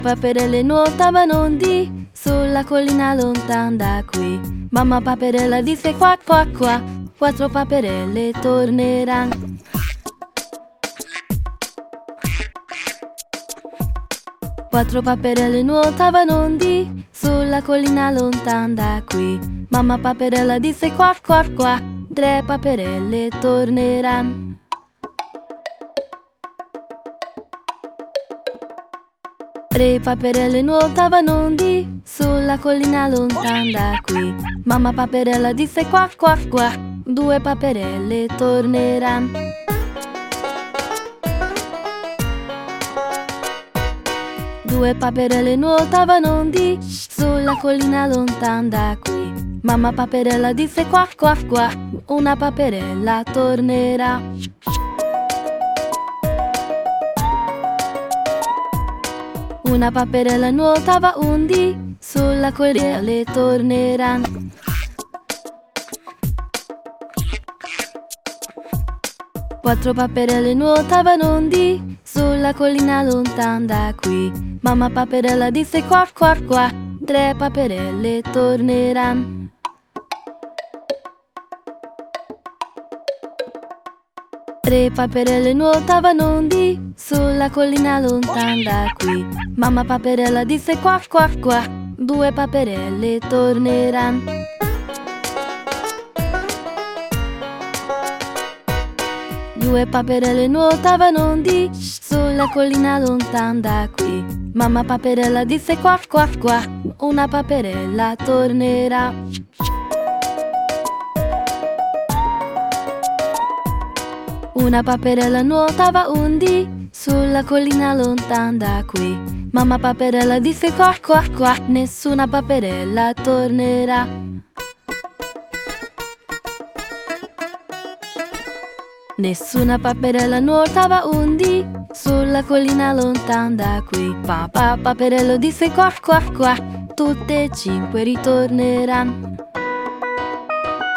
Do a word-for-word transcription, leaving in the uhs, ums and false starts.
Paperelle nuotavano un dì sulla collina lontan da qui. Mamma paperella disse qua qua qua, quattro paperelle torneranno. Quattro paperelle nuotavano un dì sulla collina lontan da qui. Mamma paperella disse qua qua qua, tre paperelle torneranno. Tre paperelle nuotavano un dì sulla collina lontan da qui. Mamma paperella disse qua qua qua, due paperelle torneranno. Due paperelle nuotavano un dì sulla collina lontan da qui. Mamma paperella disse qua qua qua, una paperella tornerà. Una paperella nuotava un dì sulla collina, le torneranno. Quattro paperelle nuotavano un dì sulla collina lontan da qui. Mamma paperella disse qua qua qua, tre paperelle torneranno. Tre paperelle nuotavano un dì sulla collina lontan da qui. Mamma paperella disse qua qua qua, due paperelle torneranno. Due paperelle nuotavano un dì sulla collina lontan da qui. Mamma paperella disse qua qua qua, una paperella tornerà. Una paperella nuotava un dì sulla collina lontan da qui. Mamma paperella disse qua qua qua, nessuna paperella tornerà. Nessuna paperella nuotava un dì sulla collina lontan da qui. Papà paperello disse qua qua qua, tutte e cinque ritorneranno.